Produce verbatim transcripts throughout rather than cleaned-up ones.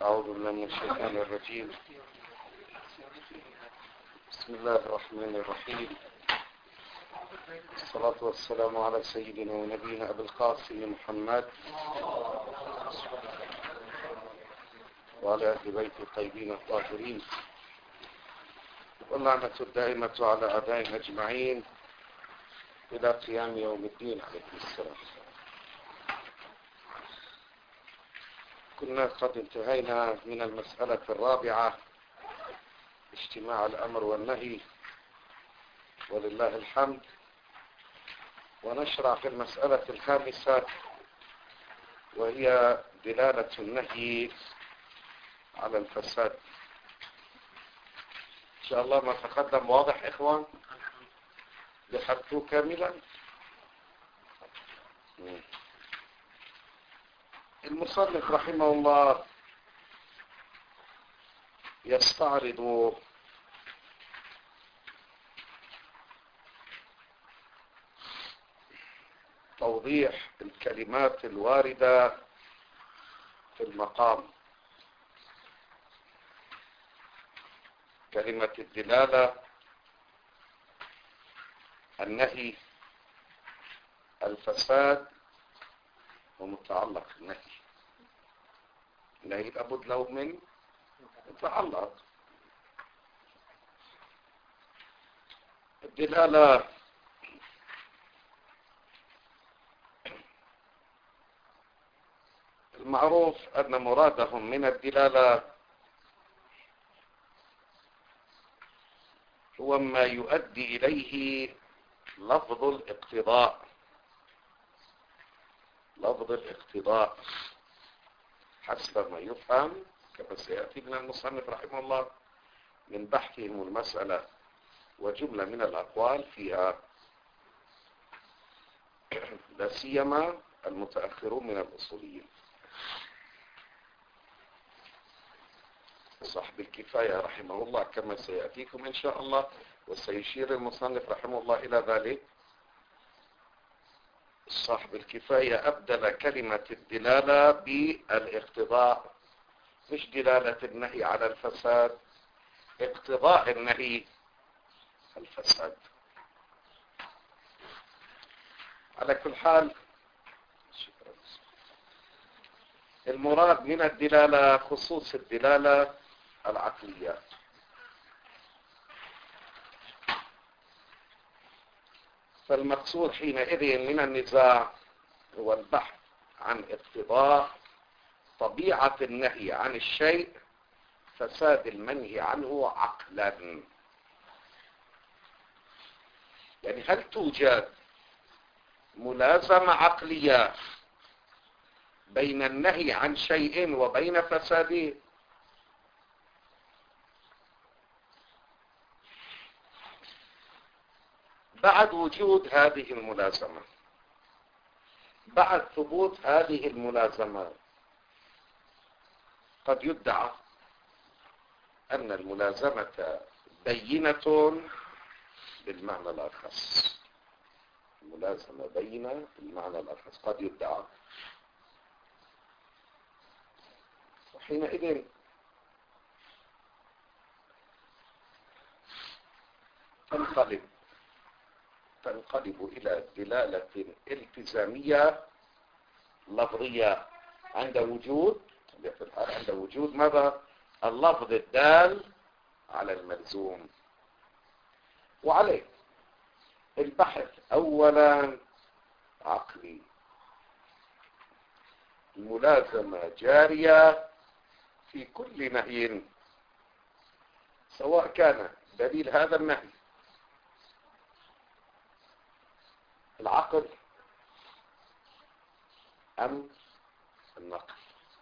أعوذ بالله من الشيطان الرجيم. بسم الله الرحمن الرحيم. الصلاة والسلام على سيدنا ونبينا أبي القاسم محمد وعلى أهل بيت الطيبين الطاهرين، واللعنة الدائمة على أعدائهم أجمعين إلى قيام يوم الدين عليه السلام. كنا قد انتهينا من المسألة الرابعة، اجتماع الأمر والنهي ولله الحمد، ونشرع في المسألة الخامسة وهي دلالة النهي على الفساد. إن شاء الله ما تقدم واضح إخوان؟ لحقتوه كاملا؟ المصنف رحمه الله يستعرض توضيح الكلمات الواردة في المقام. كلمة الدلالة، النهي، الفساد، ومتعلق النهي. النهي لابد له من متعلق. الدلالة المعروف أن مرادهم من الدلالة هو ما يؤدي إليه لفظ الاقتضاء. لفظ الاقتضاء حسب ما يفهم كما سيأتي من المصنف رحمه الله من بحثهم المسألة وجملة من الأقوال فيها، لا سيما المتأخرون من الأصوليين. صاحب الكفاية رحمه الله كما سيأتيكم إن شاء الله، وسيشير المصنف رحمه الله إلى ذلك. صاحب الكفاية أبدل كلمة الدلالة بالاقتضاء، مش دلالة النهي على الفساد، اقتضاء النهي الفساد. على كل حال المراد من الدلالة خصوص الدلالة العقلية. فالمقصود حينئذ من النزاع هو البحث عن اقتضاء طبيعة النهي عن الشيء، فساد المنهي عنه عقلا. يعني هل توجد ملازمة عقلية بين النهي عن شيء وبين فساده؟ بعد وجود هذه الملازمة، بعد ثبوت هذه الملازمة، قد يدعى أن الملازمة بينة بالمعنى الأخص. الملازمة بينة بالمعنى الأخص قد يدعى، وحينئذ تنقلب تنقلب إلى دلالة التزامية لفظية عند وجود عند وجود ماذا؟ اللفظ الدال على الملزوم. وعليه البحث أولا عقلي. الملازمة جارية في كل نهي، سواء كان دليل هذا النهي العقل أم النقل.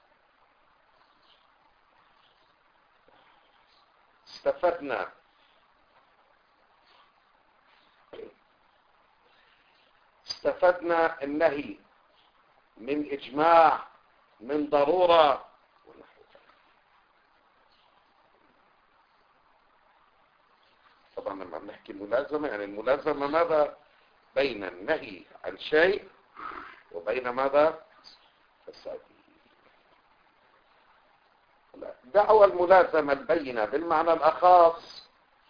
استفدنا استفدنا النهي من إجماع، من ضرورة، طبعا لما بنحكي ملازمة يعني الملازمة ماذا؟ بين النهي عن شيء وبين ماذا؟ فساده. دعوى الملازمة البينة بالمعنى الأخص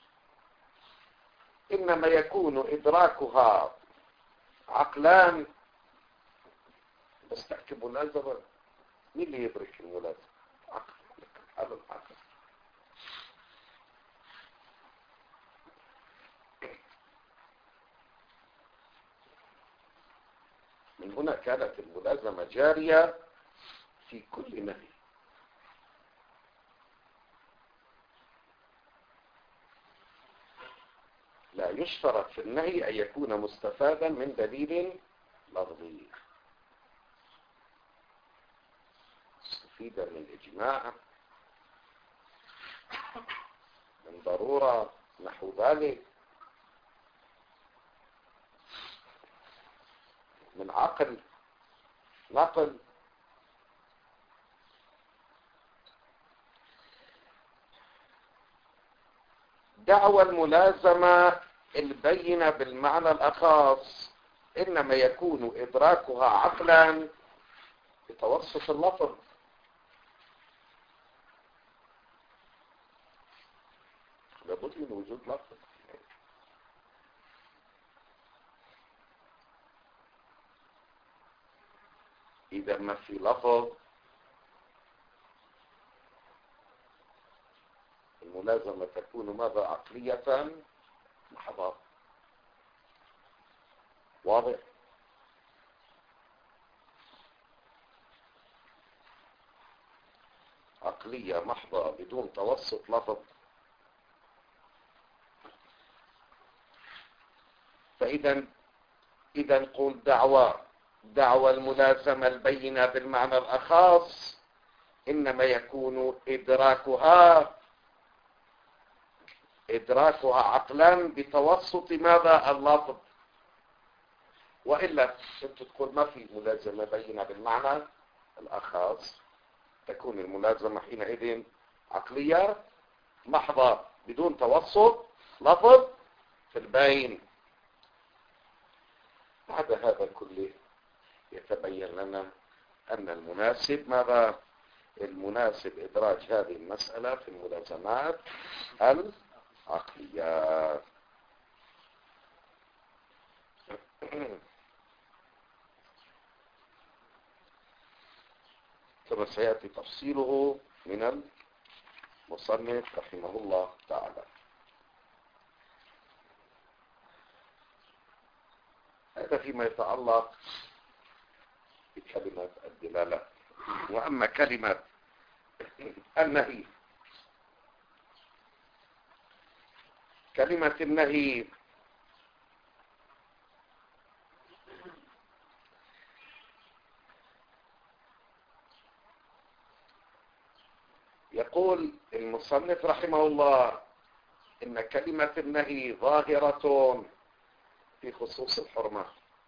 إنما يكون إدراكها عقلان. بس تحكي ملازمة، مين اللي يدرك الملازمة؟ عقل. هذا العقل. من هنا كانت الملازمة جارية في كل نهي. لا يشترط في النهي أن يكون مستفادا من دليل لفظي، مستفيدا من إجماع، من ضرورة، نحو ذلك، من عقل، نقل. دعوى الملازمة البينة بالمعنى الأخص إنما يكون إدراكها عقلا بتوسط اللفظ. لابد من وجود لفظ. إذا ما في لفظ الملازمة تكون ماذا؟ عقلية محضة. واضح؟ عقلية محضة بدون توسط لفظ. فإذا إذا نقول دعوى دعوى الملازمة البينة بالمعنى الأخص إنما يكون إدراكها إدراكها عقلا بتوسط ماذا؟ اللفظ. وإلا كنت تقول ما في ملازمة بينة بالمعنى الأخص، تكون الملازمة حينئذ عقلية محضة بدون توسط لفظ في البين. بعد هذا كله يتبين لنا أن المناسب ماذا؟ المناسب إدراج هذه المسألة في الملازمات العقلية. كما سيأتي تفصيله من المصنف رحمه الله تعالى. هذا فيما يتعلق بكلمة الدلالة. وأما كلمة النهي، كلمة النهي يقول المصنف رحمه الله إن كلمة النهي ظاهرة في خصوص الحرمة.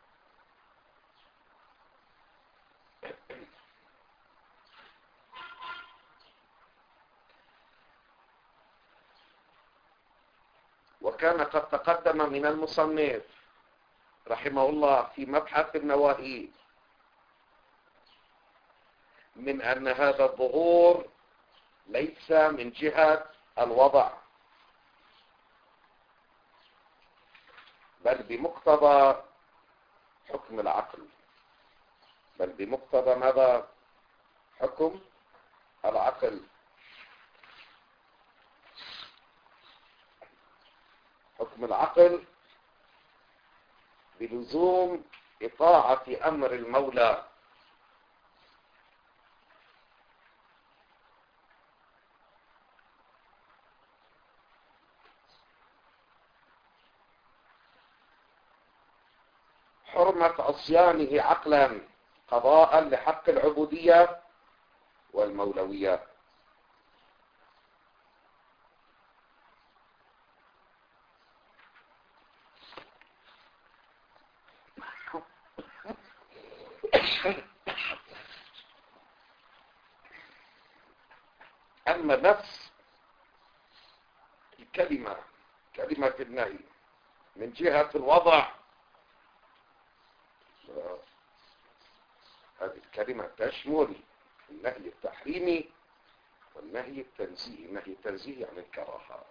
وكان قد تقدم من المصنف رحمه الله في مبحث النواهي من أن هذا الظهور ليس من جهة الوضع، بل بمقتضى حكم العقل، بل بمقتضى ماذا؟ حكم العقل. حكم العقل بلزوم إطاعة أمر المولى. حرمة عصيانه عقلا قضاء لحق العبودية والمولوية. أما نفس الكلمة، كلمة النهي من جهة الوضع، هذه الكلمة تشمل النهي التحريمي والنهي النهي التنزيهي. النهي التنزيهي يعني الكراهة.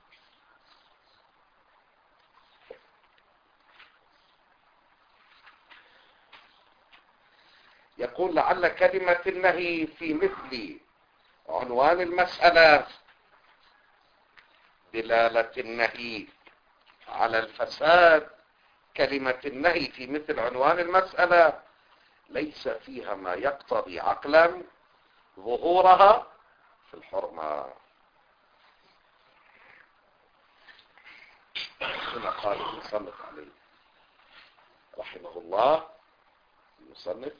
يقول لعل كلمة النهي في مثل عنوان المسألة دلالة النهي على الفساد. كلمة النهي في مثل عنوان المسألة ليس فيها ما يقتضي عقلا ظهورها في الحرمة. هنا قال المصنف عليه رحمه الله، المصنف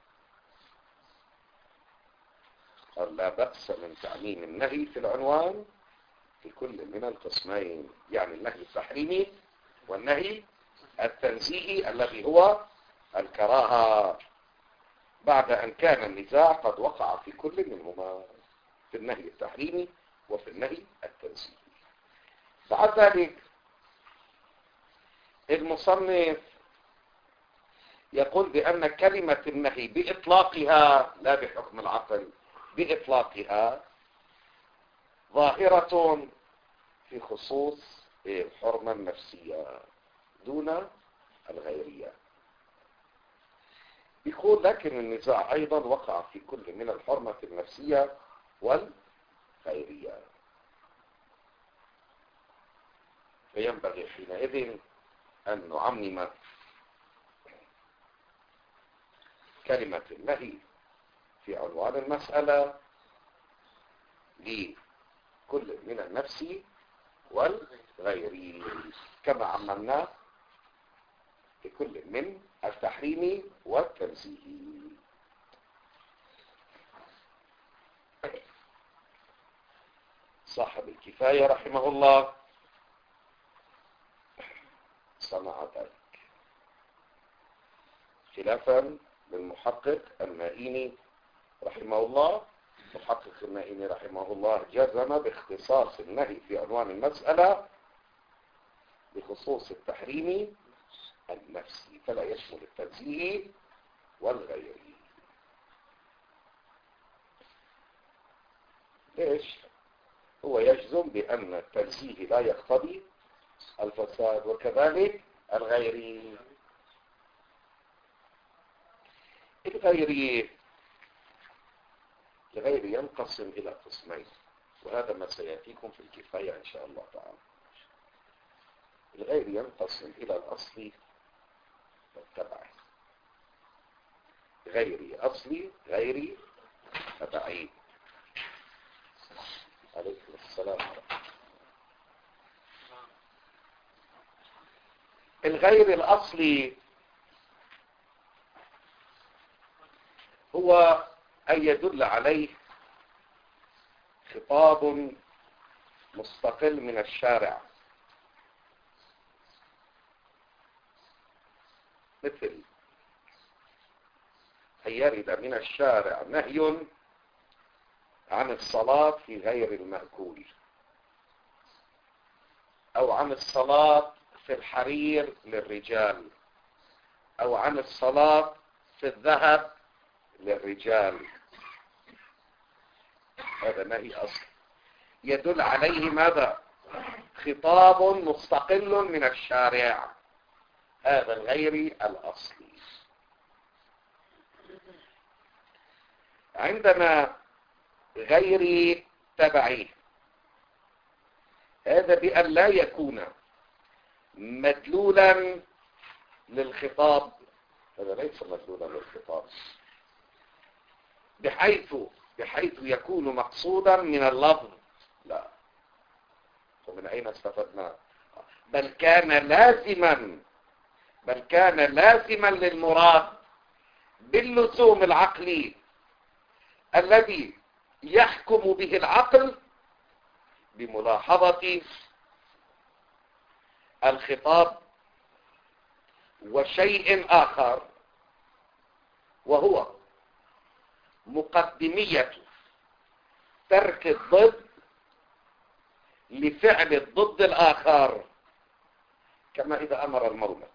قال لا بأس من تعميم النهي في العنوان في كل من القسمين، يعني النهي التحريمي والنهي التنزيهي الذي هو الكراهة، بعد أن كان النزاع قد وقع في كل منهما، في النهي التحريمي وفي النهي التنزيهي. بعد ذلك المصنف يقول بأن كلمة النهي بإطلاقها لا بحكم العقل، بإطلاقها ظاهرة في خصوص الحرمة النفسية دون الغيرية. يقول لكن النزاع أيضا وقع في كل من الحرمة النفسية والغيرية، فينبغي حينئذ أن نعمم كلمة النهي في عنوان المسألة لكل من النفس والغيري كما عممنا لكل من التحريم والتنزيه. صاحب الكفاية رحمه الله صنع ذلك خلافا للمحقق المائيني رحمه الله. محقق المائيني رحمه الله جزم باختصاص النهي في عنوان المسألة بخصوص التحريم النفسي فلا يشمل التنزيه والغيري. ليش؟ هو يجزم بأن التنزيه لا يقتضي الفساد وكذلك الغيري. الغيري الغيري ينقسم إلى قسمين، وهذا ما سيأتيكم في الكفاية إن شاء الله تعالى. الغيري ينقسم إلى الأصلي والتبعي. غيري أصلي غيري تبعي. عليكم السلام ورحمة. الغير الأصلي هو أن يدل عليه خطاب مستقل من الشارع، مثل أن يرد من الشارع نهي عن الصلاة في غير المأكول، أو عن الصلاة في الحرير للرجال، أو عن الصلاة في الذهب للرجال. هذا نهي أصلي يدل عليه ماذا؟ خطاب مستقل من الشارع. هذا الغيري الأصلي. عندنا غيري تبعي، هذا بأن لا يكون مدلولا للخطاب. هذا ليس مدلولا للخطاب بحيث بحيث يكون مقصودا من اللفظ، لا. ومن أين استفدنا؟ بل كان لازما بل كان لازما للمراد باللزوم العقلي الذي يحكم به العقل بملاحظة الخطاب وشيء آخر، وهو مقدمية ترك الضد لفعل الضد الآخر، كما إذا أمر المولى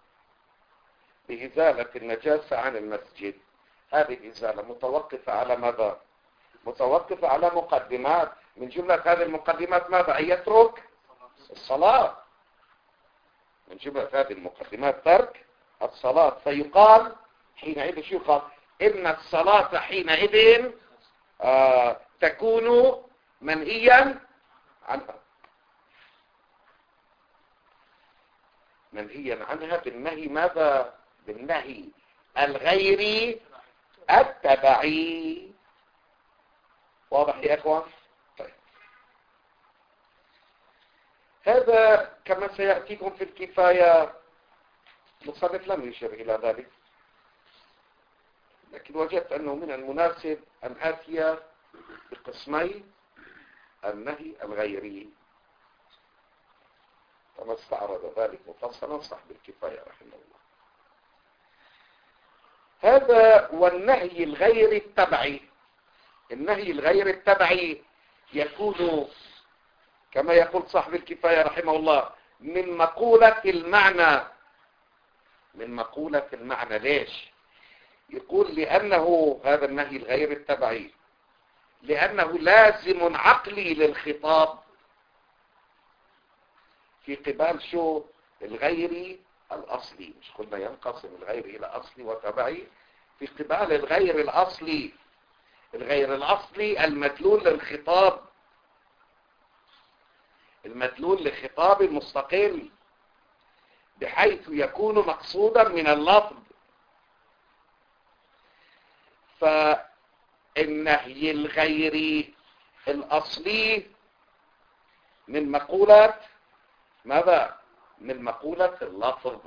بإزالة النجاسة عن المسجد، هذه الإزالة متوقفة على ماذا؟ متوقف على مقدمات، من جملة هذه المقدمات ماذا؟ أن يترك الصلاة. من جملة هذه المقدمات ترك الصلاة، فيقال حينئذ شو يقال؟ إن الصلاة حينئذ آه تكون منهيا عنها، منهيا عنها بالنهي ماذا؟ بالنهي الغيري التبعي. واضح يا اخوان؟ طيب، هذا كما سيأتيكم في الكفاية، المصنف لم يشير إلى ذلك، لكن وجدت أنه من المناسب أن آتي بقسمي النهي الغيري، كما استعرض ذلك مفصلا صاحب الكفاية رحمه الله. هذا والنهي الغير التبعي. النهي الغير التبعي يكون كما يقول صاحب الكفاية رحمه الله من مقولة المعنى، من مقولة المعنى. ليش؟ يقول لأنه هذا النهي الغير التبعي لأنه لازم عقلي للخطاب في قبال شو؟ الغير الأصلي. مش قلنا ينقسم الغير إلى أصلي وتبعي؟ في قبال الغير الأصلي، الغير الأصلي المدلول للخطاب، المدلول لخطاب مستقل بحيث يكون مقصودا من اللفظ. فالنهي الغيري الأصلي من مقولة ماذا؟ من مقولة اللفظ.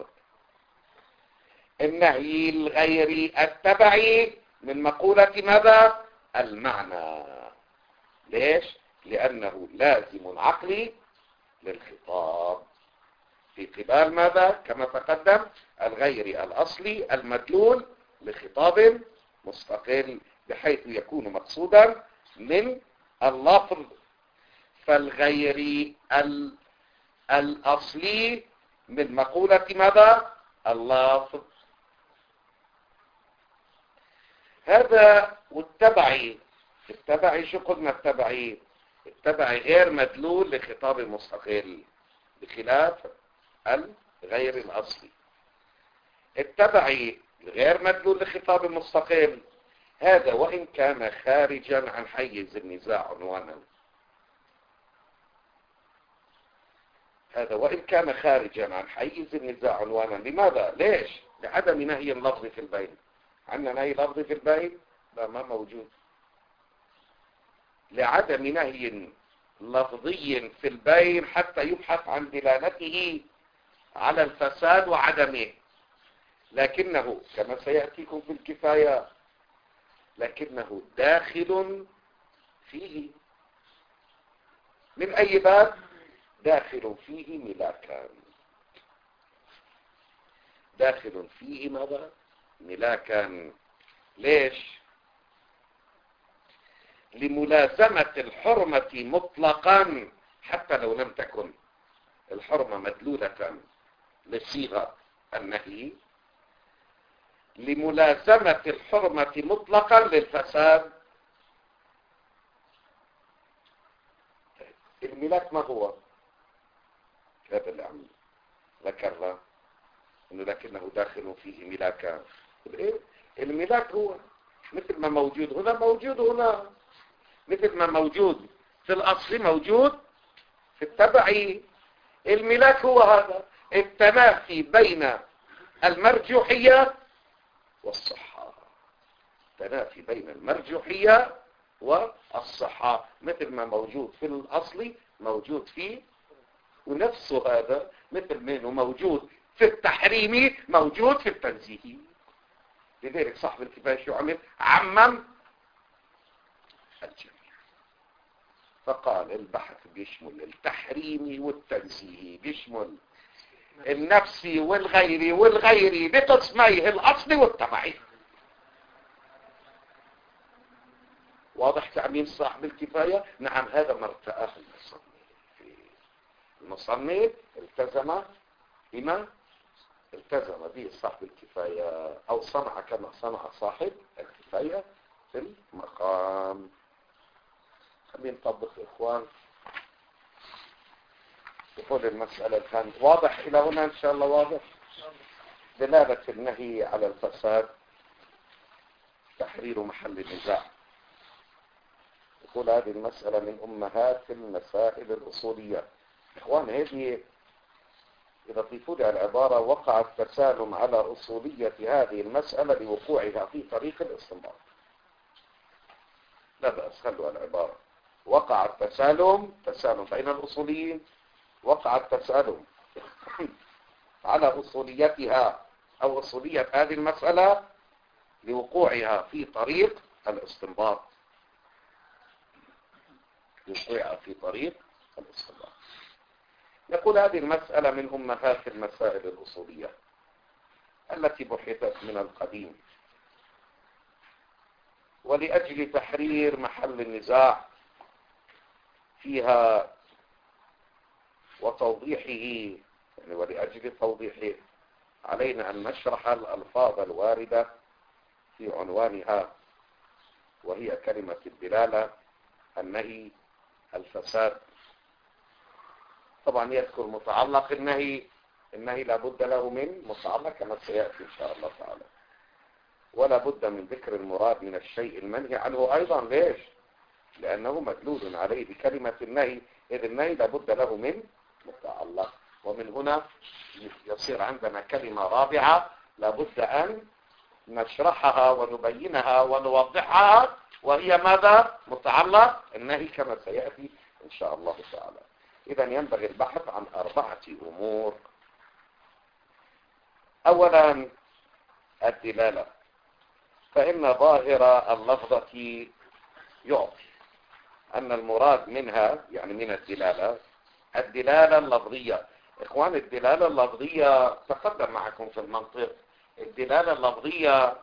النهي الغيري التبعي من مقولة ماذا؟ المعنى. ليش؟ لأنه لازم عقلي للخطاب في قبال ماذا؟ كما تقدم الغير الأصلي المدلول لخطاب مستقل بحيث يكون مقصودا من اللفظ. فالغير الأصلي من مقولة ماذا؟ اللفظ. هذا والتبعي. التبعي شو قلنا؟ التبعي التبعي غير مدلول لخطاب مستقل بخلاف الغير الأصلي. التبعي غير مدلول لخطاب مستقل، هذا وإن كان خارجا عن حيز النزاع عنوانا، هذا وإن كان خارجا عن حيز النزاع عنوانا. لماذا؟ ليش؟ لعدم نهي اللفظ في البين. عندنا نهي لفظ في البين؟ لا، ما موجود. لعدم نهي لفظي في البين حتى يبحث عن دلالته على الفساد وعدمه، لكنه كما سيأتيكم في الكفاية لكنه داخل فيه. من أي باب؟ داخل فيه ملاكان. داخل فيه ماذا؟ ملاكان. ليش؟ لملازمة الحرمة مطلقا حتى لو لم تكن الحرمة مدلولة لصيغة النهي، لملازمة الحرمة مطلقا للفساد. الملاك ما هو؟ هذا اللي عم ذكرنا انه لكنه داخل فيه ملاكان. الملاك هو مثل ما موجود هنا موجود هنا، مثل ما موجود في الأصل موجود في التبعي. الملاك هو هذا التنافي بين المرجوحية والصحة، تنافي بين المرجوحية والصحة، مثل ما موجود في الأصل موجود فيه، ونفس هذا مثل ما موجود في التحريم موجود في التنزيه. لذلك صاحب الكفاية شو عمل؟ عمم الجميع، فقال البحث بيشمل التحريم والتنزيه، بيشمل النفسي والغيري والغيري بقسميه الأصلي والتبعي. واضح تعميم صاحب الكفاية؟ نعم، هذا ما ارتآه المصنف. المصنف التزم بما التزم به صاحب الكفاية، أو صنع كما صنع صاحب الكفاية في المقام. خلينا نطبق إخوان. يقول المسألة كانت واضح إلى هنا إن شاء الله واضح. دلالة النهي على الفساد تحرير محل النزاع. يقول هذه المسألة من أمهات المسائل الأصولية. إخوان هذه إذا ضيفوا لي العبارة وقع التسالم على أصولية هذه المسألة لوقوعها في طريق الاستنباط. لا بأس خلوا العبارة وقع التسالم تسالم بين الأصوليين، وقع التسالم على أصوليتها أو أصولية هذه المسألة لوقوعها في طريق الاستنباط. وقوعها في طريق الاستنباط. يقول هذه المسألة من أمهات المسائل الأصولية التي بحثت من القديم، ولأجل تحرير محل النزاع فيها وتوضيحه، يعني ولأجل توضيحه علينا أن نشرح الألفاظ الواردة في عنوانها، وهي كلمة الدلالة، النهي، الفساد. طبعا يذكر متعلق النهي، النهي لابد له من متعلق كما سيأتي إن شاء الله تعالى، ولا بد من ذكر المراد من الشيء المنهي عنه أيضا. ليش؟ لأنه مدلول عليه بكلمة النهي، إذ النهي لابد له من متعلق. ومن هنا يصير عندنا كلمة رابعة لابد أن نشرحها ونبينها ونوضحها، وهي ماذا؟ متعلق النهي كما سيأتي إن شاء الله تعالى. إذا ينبغي البحث عن أربعة أمور. أولا الدلالة، فإن ظاهر اللفظة يعطي أن المراد منها يعني من الدلالة الدلالة اللفظية. إخوان الدلالة اللفظية تقدم معكم في المنطق. الدلالة اللفظية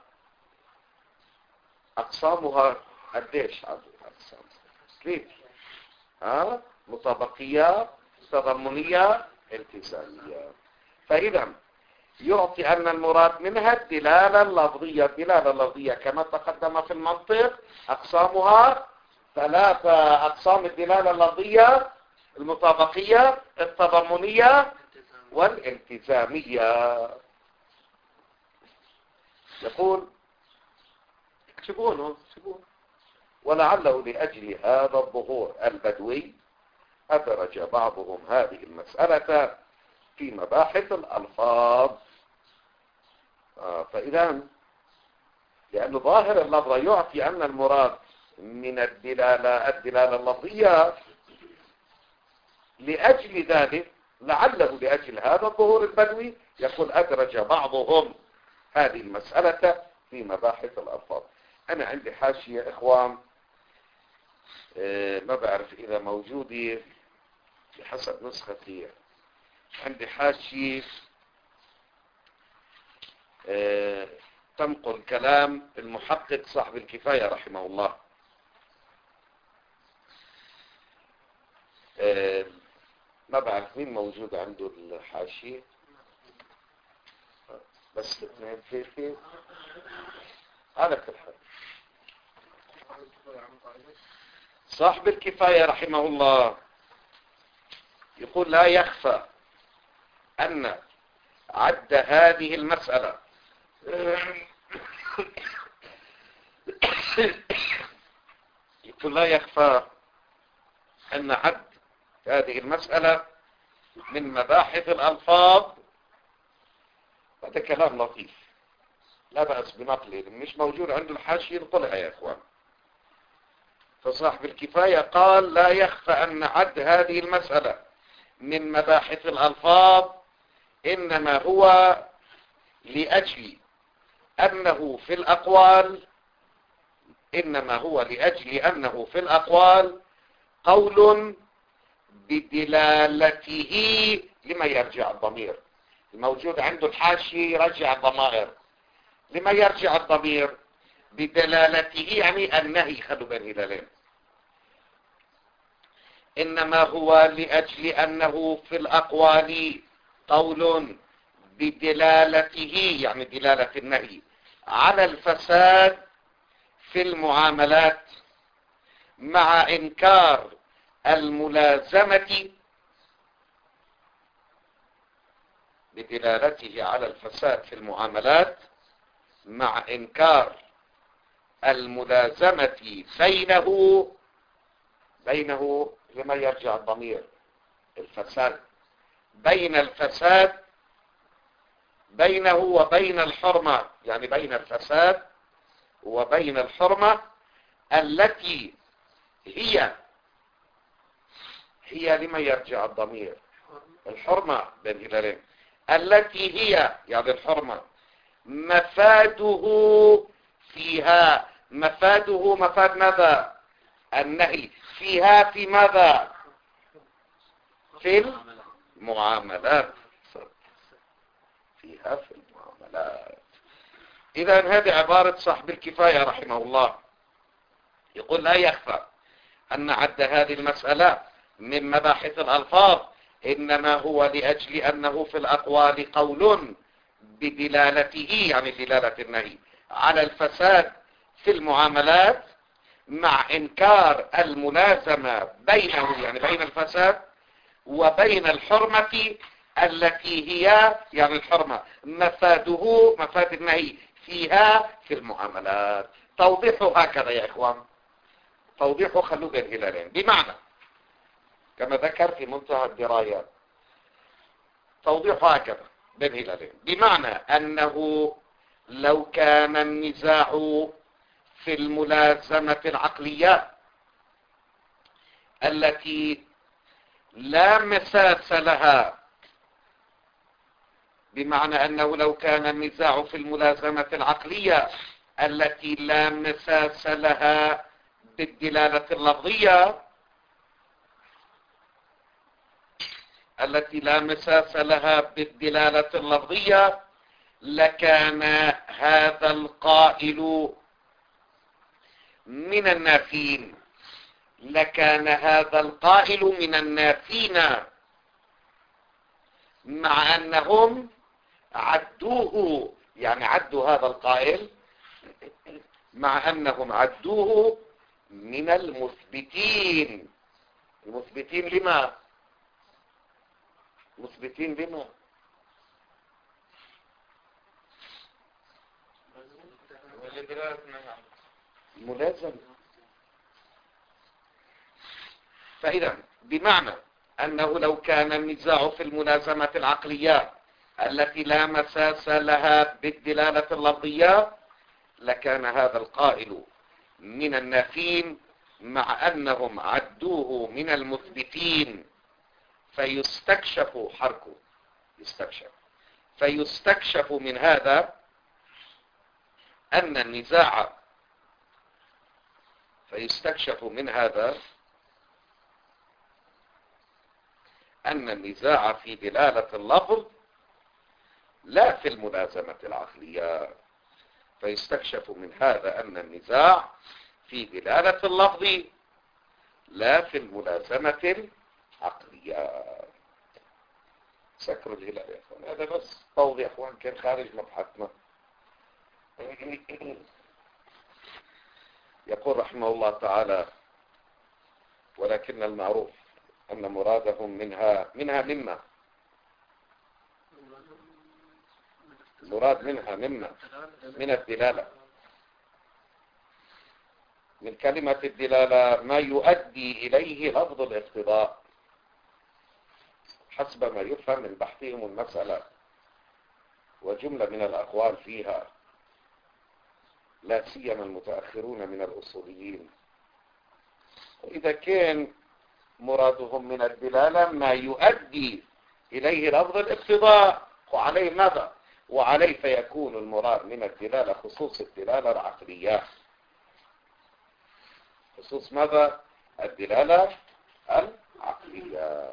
أقسامها قديش؟ أقسام كيف؟ ها؟ مطابقية، تضمنية، التزامية. فإذا يعطي أن المراد منها الدلالة اللفظية. الدلالة اللفظية كما تقدم في المنطق أقسامها ثلاثة أقسام: الدلالة اللفظية، المطابقية، التضمنية، والالتزامية. يقول اكتبونه اكتبونه ولعله لأجل هذا الظهور البدوي أدرج بعضهم هذه المسألة في مباحث الألفاظ. آه فإذا لأن ظاهر اللفظ يعطي أن المراد من الدلالة الدلالة اللفظية، لأجل ذلك لعله لأجل هذا الظهور البدوي يقول أدرج بعضهم هذه المسألة في مباحث الألفاظ. أنا عندي حاشية إخوان ما بعرف إذا موجودة بحسب نسختي، عندي حاشية تنقل كلام المحقق صاحب الكفاية رحمه الله. ما بعرف مين موجود عنده الحاشية، بس اثنين ثلاثة على كل حال. صاحب الكفاية رحمه الله يقول لا يخفى أن عد هذه المسألة يقول لا يخفى أن عد هذه المسألة من مباحث الألفاظ. هذا كلام لطيف لا بأس بنقله، مش موجود عنده الحاشية نطلع يا إخوان. فصاحب الكفاية قال لا يخفى أن عد هذه المسألة من مباحث الألفاظ إنما هو لأجل أنه في الأقوال إنما هو لأجل أنه في الأقوال قول بدلالته. لما يرجع الضمير؟ الموجود عنده الحاشية يرجع الضمائر. لما يرجع الضمير؟ بدلالته يعني النهي. خلوا بين هلالين. إنما هو لأجل أنه في الأقوال قول بدلالته يعني دلالة النهي على الفساد في المعاملات مع إنكار الملازمة بدلالته على الفساد في المعاملات، مع إنكار الملازمة بينه بينه لما يرجع الضمير الفساد بين الفساد بينه وبين الحرمة، يعني بين الفساد وبين الحرمة التي هي هي لما يرجع الضمير الحرمة بين هلالين، التي هي يعني الحرمة مفاده فيها، مفاده مفاد ماذا؟ النهي فيها في ماذا؟ في المعاملات، فيها في المعاملات. إذا هذه عبارة صاحب الكفاية رحمه الله، يقول لا يخفى أن عد هذه المسألة من مباحث الألفاظ إنما هو لأجل أنه في الأقوال قول بدلالته، يعني دلالة النهي على الفساد في المعاملات، مع إنكار الملازمة بينه يعني بين الفساد وبين الحرمة التي هي يعني الحرمة مفاده مفاد النهي فيها في المعاملات. توضيحه هكذا يا إخوان، توضيحه خلوه بين هلالين، بمعنى كما ذكر في منتهى الدرايات، توضيحه هكذا بين هلالين، بمعنى أنه لو كان النزاع في الملازمة العقلية التي لا مساس لها، بمعنى أنه لو كان النزاع في الملازمة العقلية التي لا مساس لها بالدلالة اللفظية التي لا مساس لها بالدلالة اللفظية لكان هذا القائل من النافين لكان هذا القائل من النافين مع أنهم عدوه، يعني عدوا هذا القائل مع أنهم عدوه من المثبتين. المثبتين لما؟ مثبتين لما؟ ملازم. فإذا بمعنى أنه لو كان النزاع في الملازمة العقلية التي لا مساس لها بالدلالة اللفظية لكان هذا القائل من النافين مع أنهم عدوه من المثبتين، فيستكشف حركه يستكشف فيستكشف من هذا أن النزاع فيستكشف من هذا أن النزاع في دلالة اللفظ لا في الملازمة العقلية. فيستكشف من هذا أن النزاع في دلالة اللفظ لا في الملازمة العقلية. سكر الهلال يا أخوان، هذا بس توضيح وان كان خارج مبحثنا. يقول رحمه الله تعالى: ولكن المعروف أن مرادهم منها منها مما المراد منها مما من الدلالة، من كلمة الدلالة ما يؤدي إليه لفظ الاقتضاء حسب ما يفهم من بحثهم المسألة وجملة من الأقوال فيها، لا سيما المتأخرون من الأصوليين. وإذا كان مرادهم من الدلالة ما يؤدي إليه لفظ الاقتضاء، وعليه ماذا؟ وعليه فيكون المراد من الدلالة خصوص الدلالة العقلية. خصوص ماذا؟ الدلالة العقلية.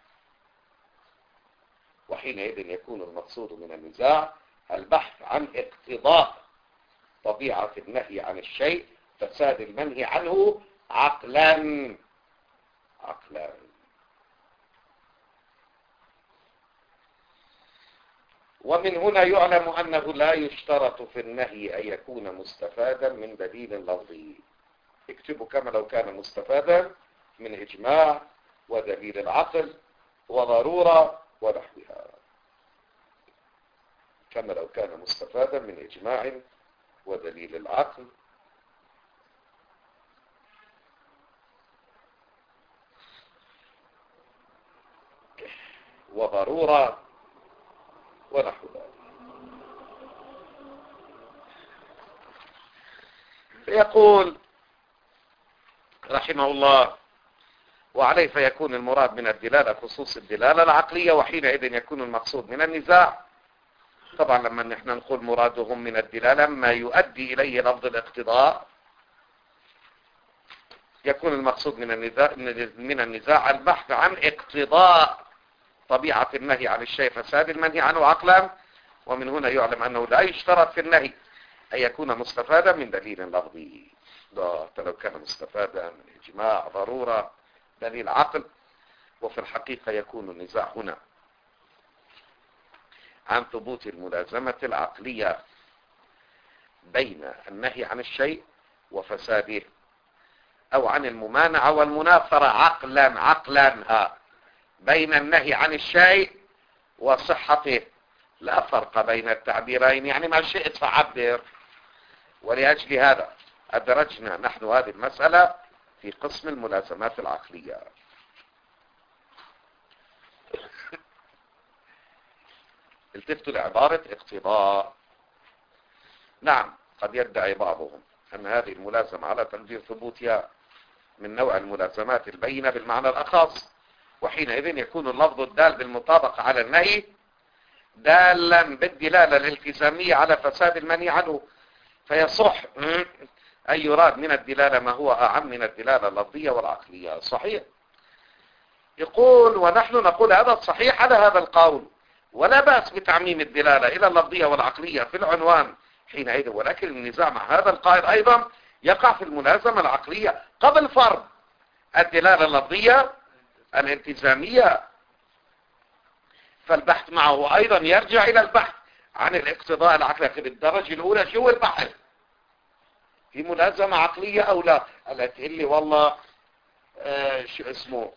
وحينئذ يكون المقصود من النزاع البحث عن اقتضاء طبيعة النهي عن الشيء، فساد المنهي عنه عقلا عقلا. ومن هنا يعلم أنه لا يشترط في النهي أن يكون مستفادا من دليل لفظي. اكتبوا كما لو كان مستفادا من إجماع ودليل العقل وضرورة ونحوها، كما لو كان مستفادا من إجماع ودليل العقل وضرورة ونحو ذلك. فيقول رحمه الله: وعليه فيكون المراد من الدلالة خصوص الدلالة العقلية، وحينئذ يكون المقصود من النزاع. طبعا لما نحن نقول مرادهم من الدلالة ما يؤدي إليه لفظ الاقتضاء، يكون المقصود من النزاع من النزاع البحث عن اقتضاء طبيعة النهي عن الشيء فساد المنهي عنه عقلا. ومن هنا يعلم أنه لا يشترط في النهي أن يكون مستفادا من دليل لفظي، حتى لو كان مستفادا من إجماع ضرورة دليل عقل. وفي الحقيقة يكون النزاع هنا عن ثبوت الملازمة العقلية بين النهي عن الشيء وفساده، أو عن الممانعة والمنافرة عقلا عقلا بين النهي عن الشيء وصحته. لا فرق بين التعبيرين، يعني ما شئت فعبر. ولأجل هذا أدرجنا نحن هذه المسألة في قسم الملازمات العقلية. التفتوا لعبارة اقتضاء. نعم، قد يدعي بعضهم أن هذه الملازمة على تقدير ثبوتها من نوع الملازمات البينة بالمعنى الأخص، وحينئذ يكون اللفظ الدال بالمطابقة على النهي دالا بالدلالة الالتزامية على فساد المنهي عنه، فيصح أن يراد من الدلالة ما هو أعم من الدلالة اللفظية والعقلية. صحيح. يقول: ونحن نقول هذا الصحيح على هذا القول، ولا بأس بتعميم الدلالة إلى اللفظية والعقلية في العنوان حينئذ، ولكن النزاع مع هذا القائل أيضا يقع في الملازمة العقلية قبل فرض الدلالة اللفظية الالتزامية، فالبحث معه أيضا يرجع إلى البحث عن الاقتضاء العقلي. في الدرجة الأولى شو البحث؟ في ملازمة عقلية أو لا؟ قال تقول لي والله آه شو اسمه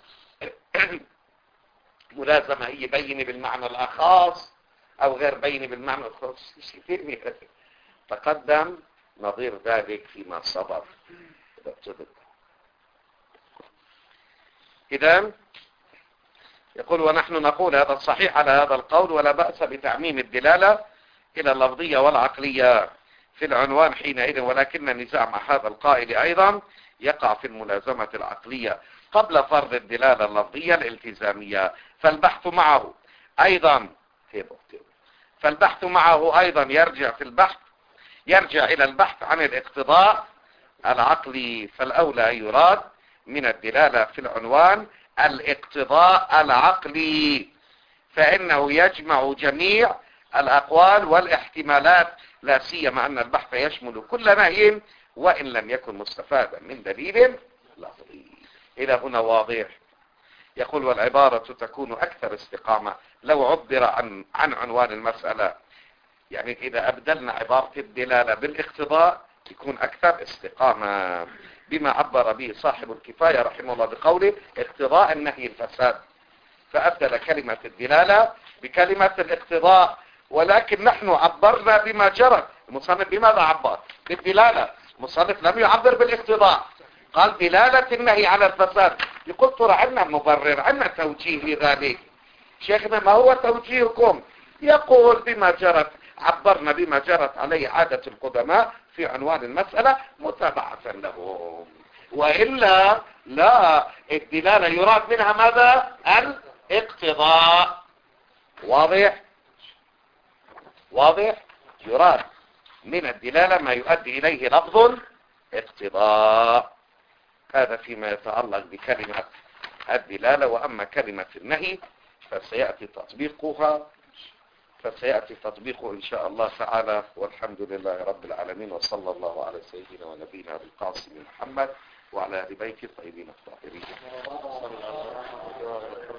ملازمة هي بينة بالمعنى الأخص أو غير بينة بالمعنى الخاص. تقدم نظير ذلك فيما سبق. إذن يقول: ونحن نقول هذا الصحيح على هذا القول، ولا بأس بتعميم الدلالة إلى اللفظية والعقلية في العنوان حينئذ، ولكن النزاع مع هذا القائل أيضا يقع في الملازمة العقلية قبل فرض الدلالة اللفظية الالتزامية، فالبحث معه أيضا فالبحث معه أيضا يرجع في البحث يرجع إلى البحث عن الاقتضاء العقلي، فالأولى أن يراد من الدلالة في العنوان الاقتضاء العقلي، فإنه يجمع جميع الأقوال والاحتمالات، لا سيما أن البحث يشمل كل نهي وإن لم يكن مستفادا من دليل لفظي. إلى هنا واضح. يقول: والعبارة تكون أكثر استقامة لو عبر عن عن عنوان المسألة، يعني إذا أبدلنا عبارة الدلالة بالاقتضاء يكون أكثر استقامة، بما عبر به صاحب الكفاية رحمه الله بقوله اقتضاء النهي الفساد، فأبدل كلمة الدلالة بكلمة الاقتضاء. ولكن نحن عبرنا بما جرى. المصنف بماذا عبر؟ بالدلالة. المصنف لم يعبر بالاقتضاء، قال دلالة النهي على الفساد. يقول: ترى عندنا مبرر، عندنا توجيه لذلك. شيخنا ما هو توجيهكم؟ يقول: بما جرت عبرنا بما جرت عليه عادة القدماء في عنوان المسألة متابعة لهم، وإلا لا، الدلالة يراد منها ماذا؟ الاقتضاء. واضح؟ واضح؟ يراد من الدلالة ما يؤدي إليه لفظ اقتضاء. هذا فيما يتعلق بكلمة الدلالة. وأما كلمة النهي فسيأتي تطبيقها فسيأتي تطبيقه إن شاء الله تعالى. والحمد لله رب العالمين، وصلى الله على سيدنا ونبينا بالقاسم محمد وعلى آل بيته الطيبين الطاهرين.